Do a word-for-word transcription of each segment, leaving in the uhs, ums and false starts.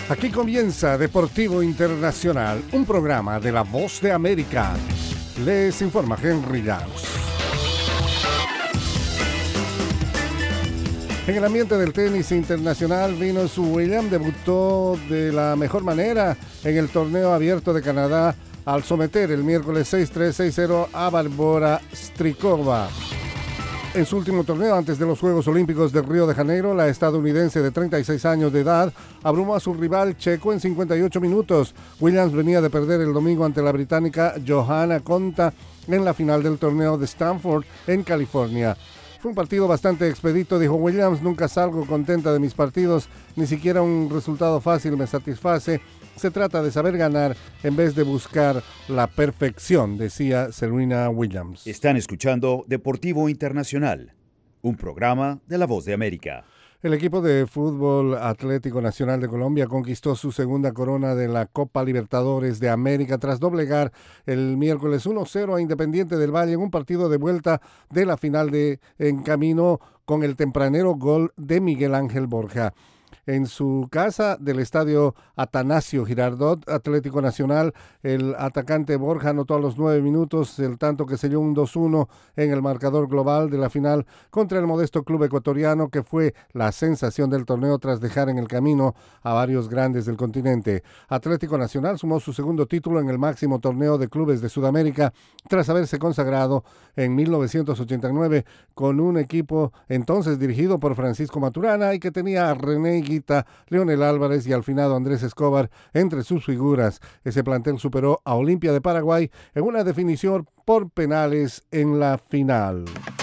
Aquí comienza Deportivo Internacional, un programa de La Voz de América. Les informa Henry Llanos. En el ambiente del tenis internacional, Venus Williams debutó de la mejor manera en el torneo abierto de Canadá al someter el miércoles seis tres, seis cero a Barbora Strykova. En su último torneo antes de los Juegos Olímpicos de Río de Janeiro, la estadounidense de treinta y seis años de edad abrumó a su rival checo en cincuenta y ocho minutos. Williams venía de perder el domingo ante la británica Johanna Konta en la final del torneo de Stanford en California. Fue un partido bastante expedito, dijo Williams. Nunca salgo contenta de mis partidos, ni siquiera un resultado fácil me satisface. Se trata de saber ganar en vez de buscar la perfección, decía Serena Williams. Están escuchando Deportivo Internacional, un programa de La Voz de América. El equipo de fútbol Atlético Nacional de Colombia conquistó su segunda corona de la Copa Libertadores de América tras doblegar el miércoles uno cero a Independiente del Valle en un partido de vuelta de la final de En Camino con el tempranero gol de Miguel Ángel Borja. En su casa del estadio Atanasio Girardot, Atlético Nacional, el atacante Borja anotó a los nueve minutos el tanto que selló un dos uno en el marcador global de la final contra el modesto club ecuatoriano que fue la sensación del torneo tras dejar en el camino a varios grandes del continente. Atlético Nacional sumó su segundo título en el máximo torneo de clubes de Sudamérica tras haberse consagrado en mil novecientos ochenta y nueve con un equipo entonces dirigido por Francisco Maturana y que tenía a René Guita, Leonel Álvarez y al finado Andrés Escobar entre sus figuras. Ese plantel superó a Olimpia de Paraguay en una definición por penales en la final.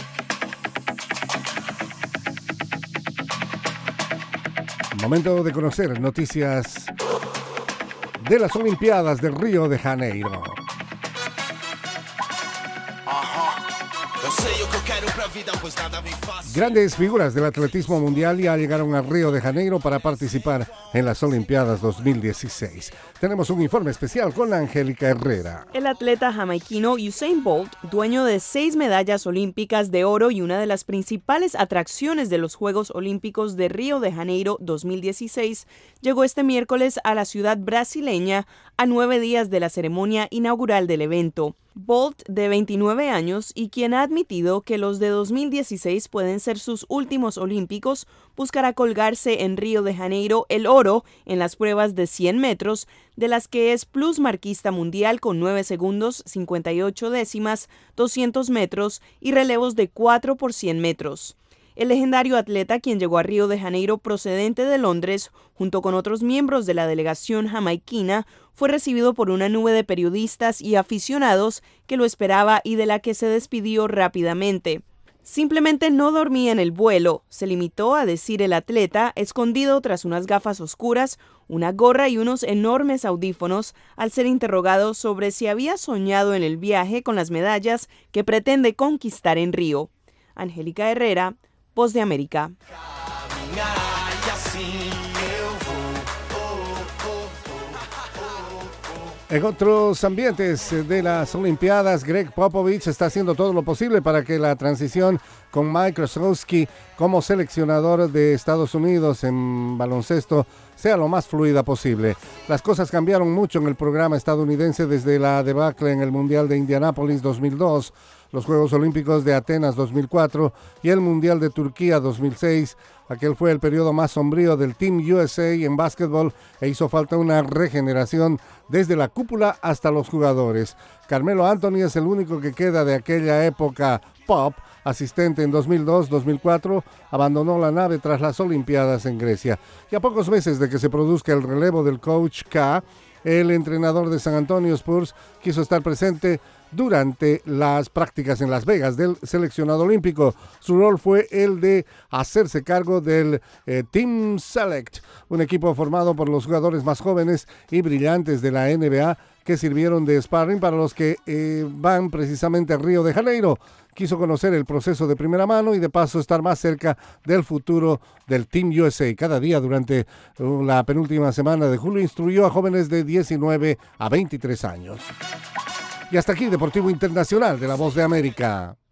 Momento de conocer noticias de las Olimpiadas de Río de Janeiro. Grandes figuras del atletismo mundial ya llegaron a Río de Janeiro para participar en las Olimpiadas dos mil dieciséis. Tenemos un informe especial con Angélica Herrera. El atleta jamaiquino Usain Bolt, dueño de seis medallas olímpicas de oro y una de las principales atracciones de los Juegos Olímpicos de Río de Janeiro dos mil dieciséis, llegó este miércoles a la ciudad brasileña a nueve días de la ceremonia inaugural del evento. Bolt, de veintinueve años y quien ha admitido que los de dos mil dieciséis pueden ser sus últimos olímpicos, buscará colgarse en Río de Janeiro el oro en las pruebas de cien metros, de las que es plusmarquista mundial con nueve segundos, cincuenta y ocho décimas, doscientos metros y relevos de cuatro por cien metros. El legendario atleta, quien llegó a Río de Janeiro procedente de Londres, junto con otros miembros de la delegación jamaiquina, fue recibido por una nube de periodistas y aficionados que lo esperaba y de la que se despidió rápidamente. Simplemente no dormía en el vuelo, se limitó a decir el atleta, escondido tras unas gafas oscuras, una gorra y unos enormes audífonos, al ser interrogado sobre si había soñado en el viaje con las medallas que pretende conquistar en Río. Angélica Herrera, Voz de América. En otros ambientes de las Olimpiadas, Greg Popovich está haciendo todo lo posible para que la transición con Mike Krzyzewski como seleccionador de Estados Unidos en baloncesto sea lo más fluida posible. Las cosas cambiaron mucho en el programa estadounidense desde la debacle en el Mundial de Indianápolis dos mil dos, los Juegos Olímpicos de Atenas dos mil cuatro y el Mundial de Turquía dos mil seis. Aquel fue el periodo más sombrío del Team U S A en básquetbol e hizo falta una regeneración desde la cúpula hasta los jugadores. Carmelo Anthony es el único que queda de aquella época pop, asistente en dos mil dos dos mil cuatro, abandonó la nave tras las Olimpiadas en Grecia. Y a pocos meses de que se produzca el relevo del coach K, el entrenador de San Antonio Spurs quiso estar presente durante las prácticas en Las Vegas del seleccionado olímpico. Su rol fue el de hacerse cargo del eh, Team Select, un equipo formado por los jugadores más jóvenes y brillantes de la N B A que sirvieron de sparring para los que eh, van precisamente a Río de Janeiro. Quiso conocer el proceso de primera mano y de paso estar más cerca del futuro del Team U S A. Cada día durante la penúltima semana de julio instruyó a jóvenes de diecinueve a veintitrés años. Y hasta aquí Deportivo Internacional de La Voz de América.